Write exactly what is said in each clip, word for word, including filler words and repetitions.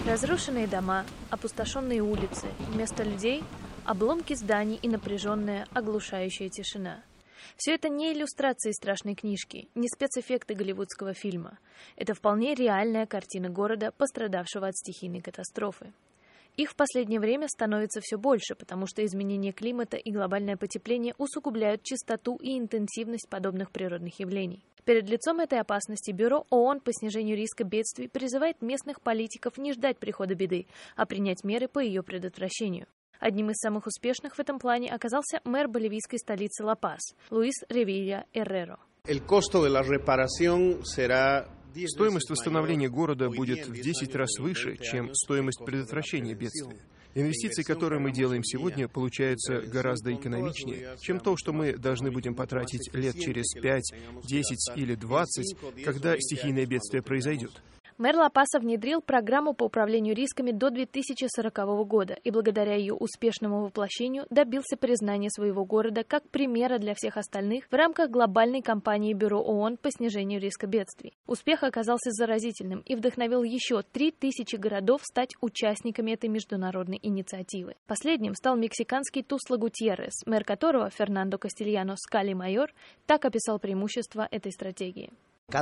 Разрушенные дома, опустошенные улицы, вместо людей – обломки зданий и напряженная, оглушающая тишина. Все это не иллюстрации страшной книжки, не спецэффекты голливудского фильма. Это вполне реальная картина города, пострадавшего от стихийной катастрофы. Их в последнее время становится все больше, потому что изменение климата и глобальное потепление усугубляют частоту и интенсивность подобных природных явлений. Перед лицом этой опасности Бюро ООН по снижению риска бедствий призывает местных политиков не ждать прихода беды, а принять меры по ее предотвращению. Одним из самых успешных в этом плане оказался мэр боливийской столицы Ла-Пас Луис Ревилья Эрреро. Стоимость восстановления города будет в десять раз выше, чем стоимость предотвращения бедствия. Инвестиции, которые мы делаем сегодня, получаются гораздо экономичнее, чем то, что мы должны будем потратить лет через пять, десять или двадцать, когда стихийное бедствие произойдет. Мэр Ла-Паса внедрил программу по управлению рисками до две тысячи сорокового года и благодаря ее успешному воплощению добился признания своего города как примера для всех остальных в рамках глобальной кампании Бюро ООН по снижению риска бедствий. Успех оказался заразительным и вдохновил еще три тысячи городов стать участниками этой международной инициативы. Последним стал мексиканский Тусла Гутьеррес, мэр которого Фернандо Кастильяно Скали Майор так описал преимущества этой стратегии.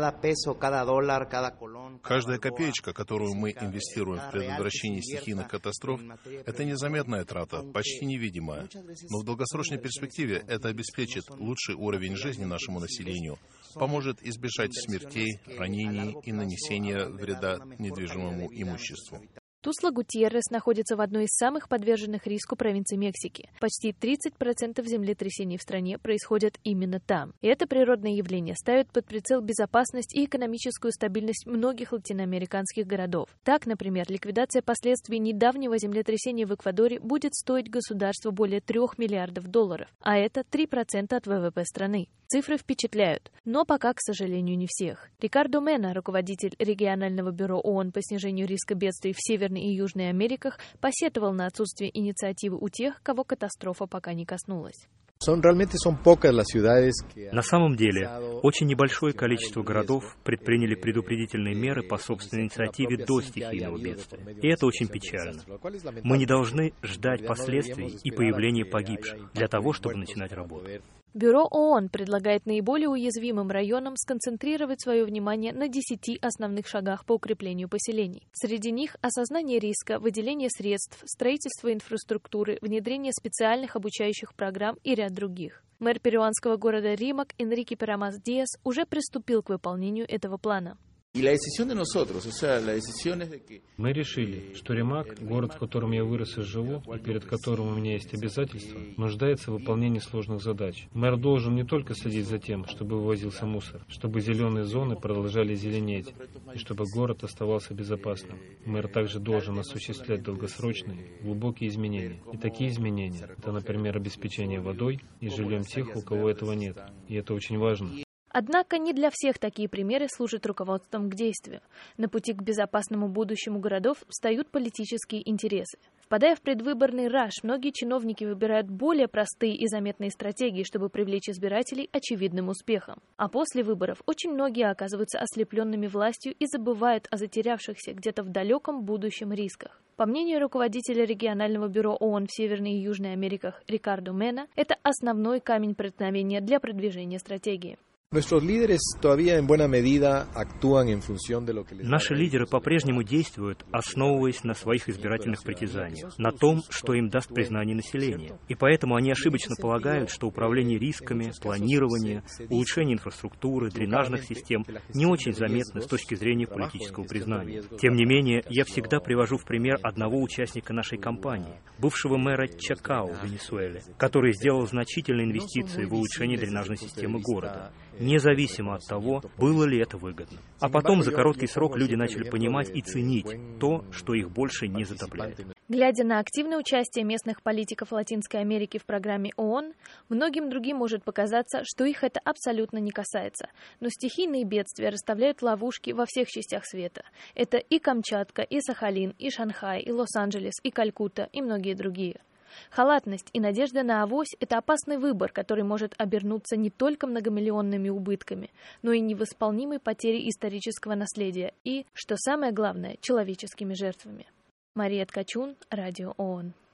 Каждая копеечка, которую мы инвестируем в предотвращение стихийных катастроф, это незаметная трата, почти невидимая. Но в долгосрочной перспективе это обеспечит лучший уровень жизни нашему населению, поможет избежать смертей, ранений и нанесения вреда недвижимому имуществу. Тусла Гутьеррес находится в одной из самых подверженных риску провинций Мексики. Почти тридцать процентов землетрясений в стране происходят именно там. И это природное явление ставит под прицел безопасность и экономическую стабильность многих латиноамериканских городов. Так, например, ликвидация последствий недавнего землетрясения в Эквадоре будет стоить государству более трех миллиардов долларов, а это три процента от ВВП страны. Цифры впечатляют, но пока, к сожалению, не всех. Рикардо Мена, руководитель регионального бюро ООН по снижению риска бедствий в Северной и Южной Америках, посетовал на отсутствие инициативы у тех, кого катастрофа пока не коснулась. На самом деле, очень небольшое количество городов предприняли предупредительные меры по собственной инициативе до стихийного бедствия. И это очень печально. Мы не должны ждать последствий и появления погибших для того, чтобы начинать работу. Бюро ООН предлагает наиболее уязвимым районам сконцентрировать свое внимание на десяти основных шагах по укреплению поселений. Среди них осознание риска, выделение средств, строительство инфраструктуры, внедрение специальных обучающих программ и ряд других. Мэр перуанского города Римак Энрике Перамас Диас уже приступил к выполнению этого плана. Мы решили, что Римак, город, в котором я вырос и живу, и перед которым у меня есть обязательства, нуждается в выполнении сложных задач. Мэр должен не только следить за тем, чтобы вывозился мусор, чтобы зеленые зоны продолжали зеленеть, и чтобы город оставался безопасным. Мэр также должен осуществлять долгосрочные, глубокие изменения. И такие изменения — это, например, обеспечение водой и жильем тех, у кого этого нет. И это очень важно. Однако не для всех такие примеры служат руководством к действию. На пути к безопасному будущему городов встают политические интересы. Впадая в предвыборный раж, многие чиновники выбирают более простые и заметные стратегии, чтобы привлечь избирателей очевидным успехом. А после выборов очень многие оказываются ослепленными властью и забывают о затерявшихся где-то в далеком будущем рисках. По мнению руководителя регионального бюро ООН в Северной и Южной Америках Рикардо Мена, это основной камень преткновения для продвижения стратегии. Наши лидеры по-прежнему действуют, основываясь на своих избирательных притязаниях, на том, что им даст признание населения. И поэтому они ошибочно полагают, что управление рисками, планирование, улучшение инфраструктуры, дренажных систем не очень заметны с точки зрения политического признания. Тем не менее, я всегда привожу в пример одного участника нашей кампании, бывшего мэра Чакао в Венесуэле, который сделал значительные инвестиции в улучшение дренажной системы города, независимо от того, было ли это выгодно. А потом за короткий срок люди начали понимать и ценить то, что их больше не затопляет. Глядя на активное участие местных политиков Латинской Америки в программе ООН, многим другим может показаться, что их это абсолютно не касается. Но стихийные бедствия расставляют ловушки во всех частях света. Это и Камчатка, и Сахалин, и Шанхай, и Лос-Анджелес, и Калькутта, и многие другие. Халатность и надежда на авось – это опасный выбор, который может обернуться не только многомиллионными убытками, но и невосполнимой потерей исторического наследия и, что самое главное, человеческими жертвами. Мария Ткачун, Радио ООН.